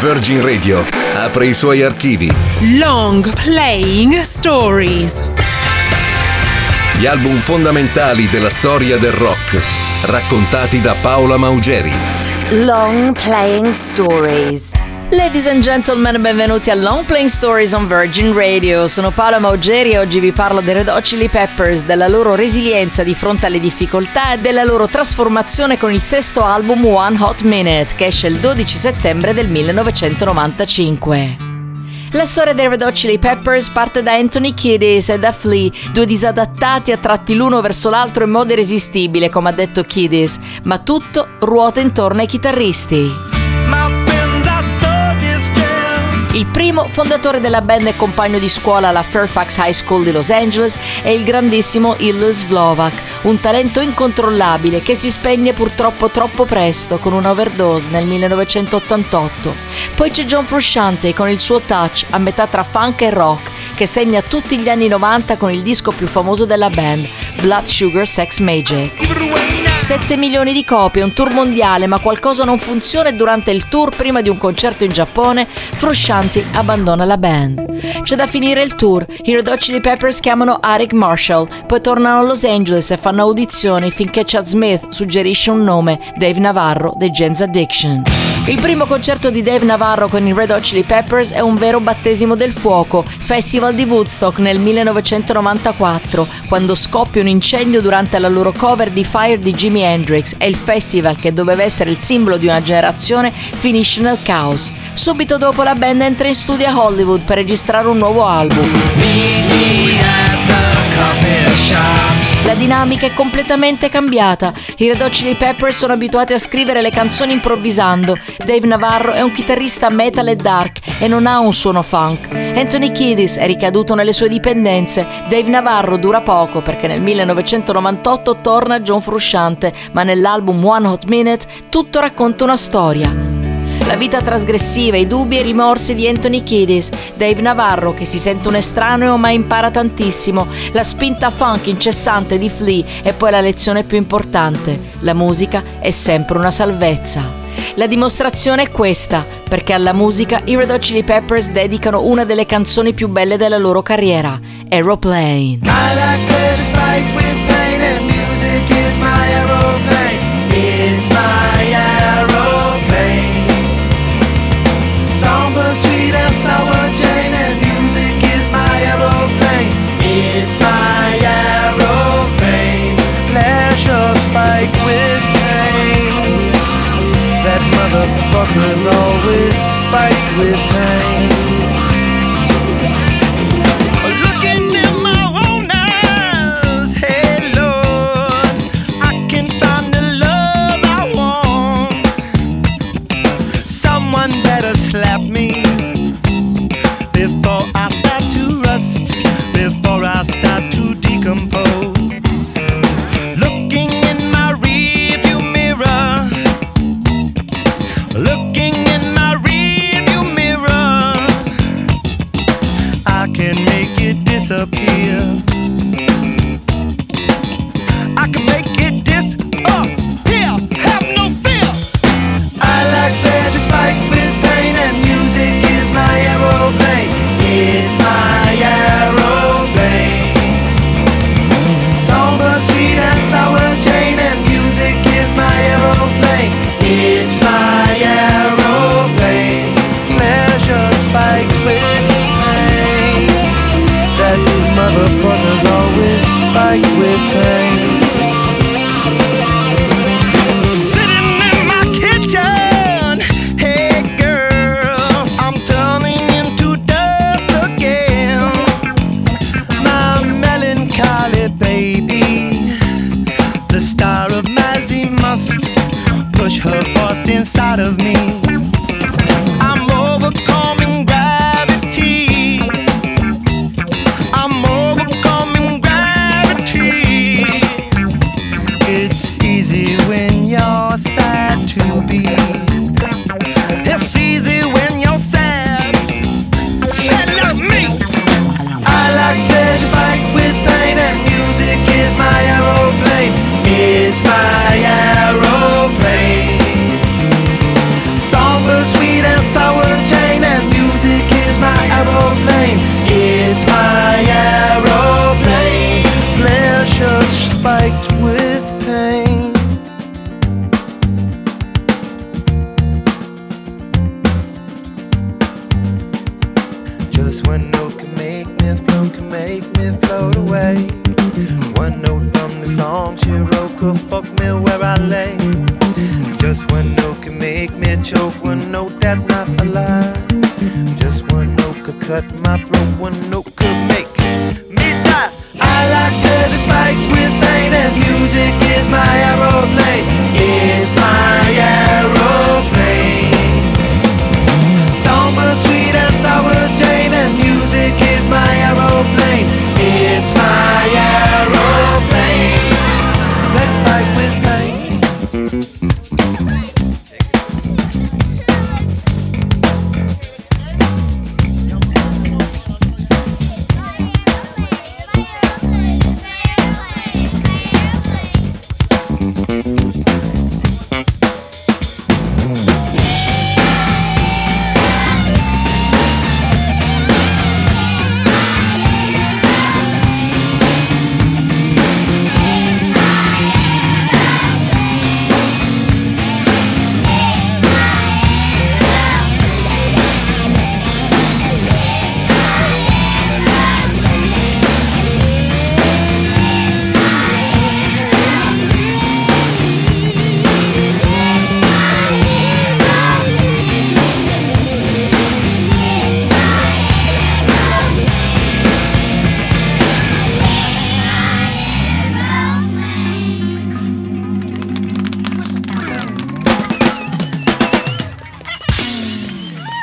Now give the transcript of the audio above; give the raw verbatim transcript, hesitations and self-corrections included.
Virgin Radio apre i suoi archivi. Long Playing Stories. Gli album fondamentali della storia del rock, raccontati da Paola Maugeri. Long Playing Stories. Ladies and gentlemen, benvenuti a Long Playing Stories on Virgin Radio. Sono Paola Maugeri e oggi vi parlo dei Red Hot Chili Peppers, della loro resilienza di fronte alle difficoltà e della loro trasformazione con il sesto album One Hot Minute, che esce il dodici settembre del millenovecentonovantacinque. La storia dei Red Hot Chili Peppers parte da Anthony Kiedis e da Flea, due disadattati attratti l'uno verso l'altro in modo irresistibile, come ha detto Kiedis, ma tutto ruota intorno ai chitarristi. Il primo, fondatore della band e compagno di scuola alla Fairfax High School di Los Angeles, è il grandissimo Hillel Slovak, un talento incontrollabile che si spegne purtroppo troppo presto con una overdose nel millenovecentottantotto. Poi c'è John Frusciante con il suo touch a metà tra funk e rock, che segna tutti gli anni novanta con il disco più famoso della band, Blood Sugar Sex Magic. sette milioni di copie, un tour mondiale, ma qualcosa non funziona e durante il tour, prima di un concerto in Giappone, Frusciante abbandona la band. C'è da finire il tour, i Red Hot Chili Peppers chiamano Eric Marshall, poi tornano a Los Angeles e fanno audizioni finché Chad Smith suggerisce un nome, Dave Navarro dei Jane's Addiction. Il primo concerto di Dave Navarro con i Red Hot Chili Peppers è un vero battesimo del fuoco, Festival di Woodstock nel millenovecentonovantaquattro, quando scoppia un incendio durante la loro cover di Fire di Jimi Hendrix e il festival, che doveva essere il simbolo di una generazione, finisce nel caos. Subito dopo la band entra in studio a Hollywood per registrare un nuovo album. La dinamica è completamente cambiata. I Red Hot Chili Peppers sono abituati a scrivere le canzoni improvvisando. Dave Navarro è un chitarrista metal e dark e non ha un suono funk. Anthony Kiedis è ricaduto nelle sue dipendenze. Dave Navarro dura poco perché nel millenovecentonovantotto torna John Frusciante, ma nell'album One Hot Minute tutto racconta una storia. La vita trasgressiva, i dubbi e i rimorsi di Anthony Kiedis, Dave Navarro che si sente un estraneo ma impara tantissimo, la spinta funk incessante di Flea e poi la lezione più importante: la musica è sempre una salvezza. La dimostrazione è questa, perché alla musica i Red Hot Chili Peppers dedicano una delle canzoni più belle della loro carriera, Aeroplane. I like the spike with pain and music is my aeroplane. It's my aeroplane. Somber, sweet and sour Jane and music is my aeroplane. It's my aeroplane. Pleasure spike with pain. That motherfucker's always spiked with pain. Looking in my own eyes, hey Lord, I can find the love I want. Someone better slap me before I start to rust, before I start to decompose. Looking in my rearview mirror, looking in my rearview mirror, I can make it disappear. I can make it disappear. Have no fear. I like pleasure spiked with pain and music is my aeroplane. It's my aeroplane. Somber, sweet and sour Jane and music is my aeroplane. It's my aeroplane. Pleasure spiked with pain. That motherfucker's always spiked with pain. Sitting in my kitchen, hey girl, I'm turning into dust again. My melancholy baby, the star of Mazzy must push her force inside of me. I'm overcoming gravity. I'm overcoming gravity. It's easy when you're sad to be. It's easy when you're sad. Sad like me. I like pleasure spiked with pain and music is my aeroplane. It's my aeroplane. Just one note can make me float, can make me float away. One note from the song she wrote could fuck me where I lay. Just one note can make me choke, one note that's not a lie. Just one note could cut my throat, one note could